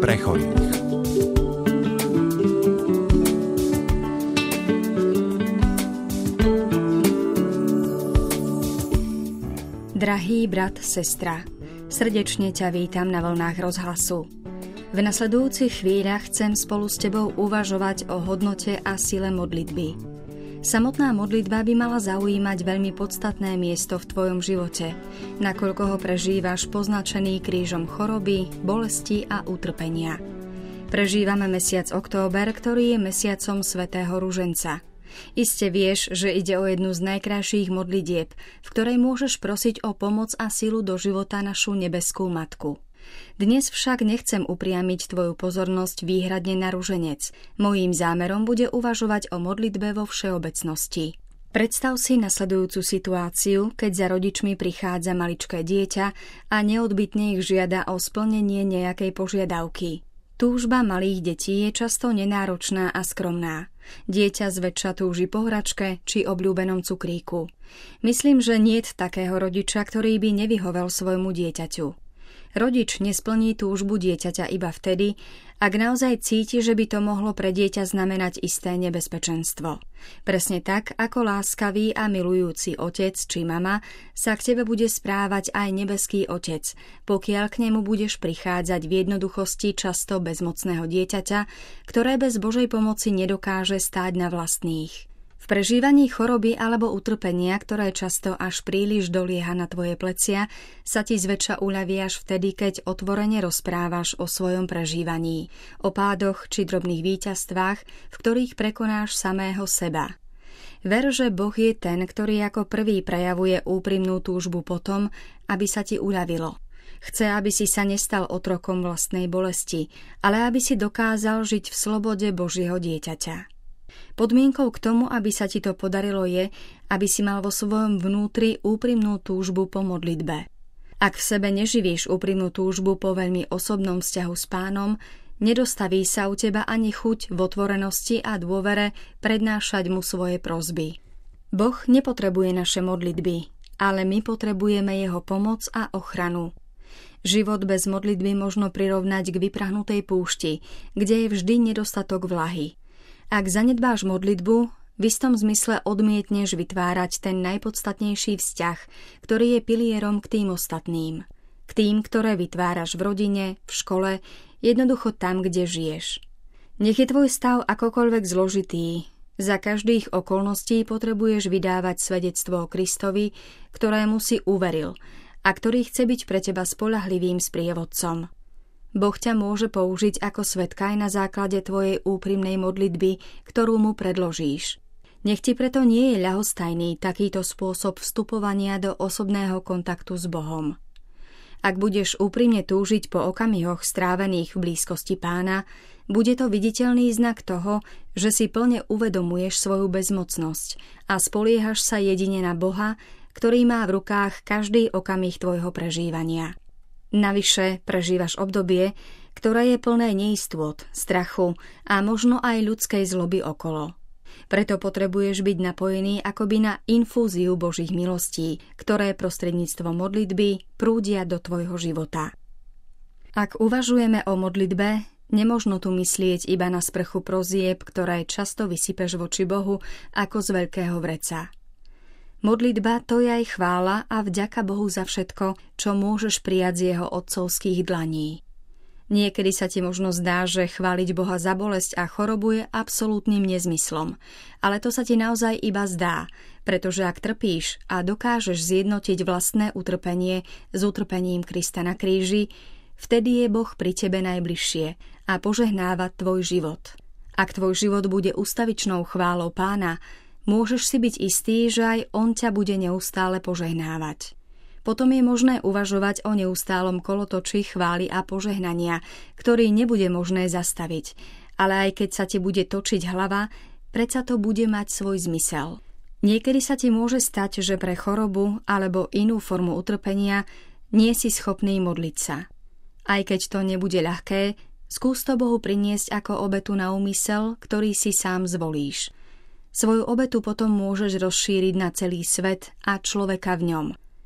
pre chorých. Drahý brat, sestra, srdečne ťa vítam na vlnách Rozhlasu. V nasledujúcich chvíľach chcem spolu s tebou uvažovať o hodnote a sile modlitby. Samotná modlitba by mala zaujímať veľmi podstatné miesto v tvojom živote, nakoľko ho prežívaš poznačený krížom choroby, bolesti a utrpenia. Prežívame mesiac október, ktorý je mesiacom svätého Ruženca. Iste vieš, že ide o jednu z najkrajších modlitieb, v ktorej môžeš prosiť o pomoc a silu do života našu nebeskú matku. Dnes však nechcem upriamiť tvoju pozornosť výhradne na ruženec. Mojím zámerom bude uvažovať o modlitbe vo všeobecnosti. Predstav si nasledujúcu situáciu, keď za rodičmi prichádza maličké dieťa a neodbytne ich žiada o splnenie nejakej požiadavky. Túžba malých detí je často nenáročná a skromná. Dieťa zväčša túži po hračke či obľúbenom cukríku. Myslím, že niet takého rodiča, ktorý by nevyhovel svojmu dieťaťu. Rodič nesplní túžbu dieťaťa iba vtedy, ak naozaj cíti, že by to mohlo pre dieťa znamenať isté nebezpečenstvo. Presne tak, ako láskavý a milujúci otec či mama sa k tebe bude správať aj nebeský otec, pokiaľ k nemu budeš prichádzať v jednoduchosti často bezmocného dieťaťa, ktoré bez Božej pomoci nedokáže stáť na vlastných. V prežívaní choroby alebo utrpenia, ktoré často až príliš dolieha na tvoje plecia, sa ti zväčša uľaví až vtedy, keď otvorene rozprávaš o svojom prežívaní, o pádoch či drobných víťazstvách, v ktorých prekonáš samého seba. Ver, že Boh je ten, ktorý ako prvý prejavuje úprimnú túžbu potom, aby sa ti uľavilo. Chce, aby si sa nestal otrokom vlastnej bolesti, ale aby si dokázal žiť v slobode Božieho dieťaťa. Podmienkou k tomu, aby sa ti to podarilo je, aby si mal vo svojom vnútri úprimnú túžbu po modlitbe. Ak v sebe neživíš úprimnú túžbu po veľmi osobnom vzťahu s Pánom, nedostaví sa u teba ani chuť v otvorenosti a dôvere prednášať mu svoje prosby. Boh nepotrebuje naše modlitby, ale my potrebujeme jeho pomoc a ochranu. Život bez modlitby možno prirovnať k vyprahnutej púšti, kde je vždy nedostatok vlahy. Ak zanedbáš modlitbu, v istom zmysle odmietneš vytvárať ten najpodstatnejší vzťah, ktorý je pilierom k tým ostatným. K tým, ktoré vytváraš v rodine, v škole, jednoducho tam, kde žiješ. Nech je tvoj stav akokoľvek zložitý, za každých okolností potrebuješ vydávať svedectvo o Kristovi, ktorému si uveril a ktorý chce byť pre teba spoľahlivým sprievodcom. Boh ťa môže použiť ako svedka aj na základe tvojej úprimnej modlitby, ktorú mu predložíš. Nech ti preto nie je ľahostajný takýto spôsob vstupovania do osobného kontaktu s Bohom. Ak budeš úprimne túžiť po okamihoch strávených v blízkosti Pána, bude to viditeľný znak toho, že si plne uvedomuješ svoju bezmocnosť a spoliehaš sa jedine na Boha, ktorý má v rukách každý okamih tvojho prežívania. Navyše prežívaš obdobie, ktoré je plné neistôt, strachu a možno aj ľudskej zloby okolo. Preto potrebuješ byť napojený akoby na infúziu Božích milostí, ktoré prostredníctvom modlitby prúdia do tvojho života. Ak uvažujeme o modlitbe, nemožno tu myslieť iba na sprchu prosieb, ktoré často vysypeš voči Bohu ako z veľkého vreca. Modlitba to je aj chvála a vďaka Bohu za všetko, čo môžeš prijať z jeho otcovských dlaní. Niekedy sa ti možno zdá, že chváliť Boha za bolesť a chorobu je absolútnym nezmyslom, ale to sa ti naozaj iba zdá, pretože ak trpíš a dokážeš zjednotiť vlastné utrpenie s utrpením Krista na kríži, vtedy je Boh pri tebe najbližšie a požehnáva tvoj život. Ak tvoj život bude ustavičnou chválou Pána, môžeš si byť istý, že aj on ťa bude neustále požehnávať. Potom je možné uvažovať o neustálom kolotočí chvály a požehnania, ktorý nebude možné zastaviť, ale aj keď sa ti bude točiť hlava, predsa to bude mať svoj zmysel. Niekedy sa ti môže stať, že pre chorobu alebo inú formu utrpenia nie si schopný modliť sa. Aj keď to nebude ľahké, skús to Bohu priniesť ako obetu na úmysel, ktorý si sám zvolíš. Svoju obetu potom môžeš rozšíriť na celý svet a človeka v ňom.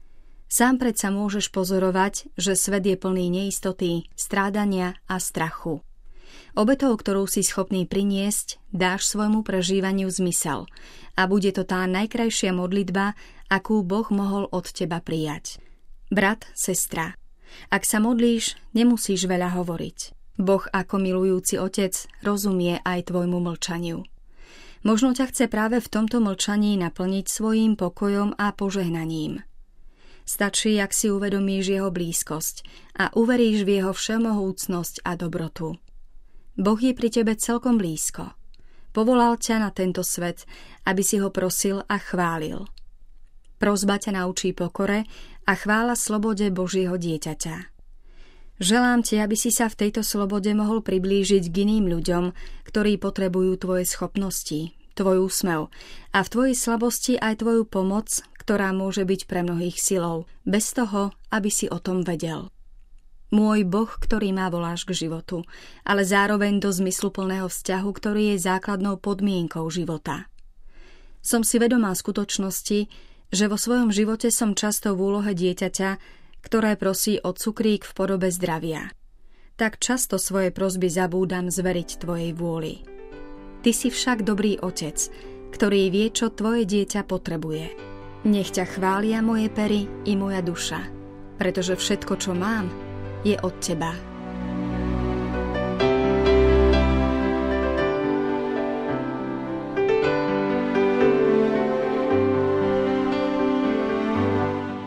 Sám predsa môžeš pozorovať, že svet je plný neistoty, strádania a strachu. Obetou, ktorú si schopný priniesť, dáš svojmu prežívaniu zmysel a bude to tá najkrajšia modlitba, akú Boh mohol od teba prijať. Brat, sestra, ak sa modlíš, nemusíš veľa hovoriť. Boh ako milujúci otec rozumie aj tvojmu mlčaniu. Možno ťa chce práve v tomto mlčaní naplniť svojím pokojom a požehnaním. Stačí, ak si uvedomíš jeho blízkosť a uveríš v jeho všemohúcnosť a dobrotu. Boh je pri tebe celkom blízko. Povolal ťa na tento svet, aby si ho prosil a chválil. Prosba ťa naučí pokore a chvála slobode Božieho dieťaťa. Želám ti, aby si sa v tejto slobode mohol priblížiť k iným ľuďom, ktorí potrebujú tvoje schopnosti, tvoj úsmev a v tvojej slabosti aj tvoju pomoc, ktorá môže byť pre mnohých silou, bez toho, aby si o tom vedel. Môj Boh, ktorý ma voláš k životu, ale zároveň do zmysluplného vzťahu, ktorý je základnou podmienkou života. Som si vedomá skutočnosti, že vo svojom živote som často v úlohe dieťaťa, ktoré prosí o cukrík v podobe zdravia. Tak často svoje prosby zabúdam zveriť tvojej vôli. Ty si však dobrý otec, ktorý vie, čo tvoje dieťa potrebuje. Nech ťa chvália moje pery i moja duša, pretože všetko, čo mám, je od teba.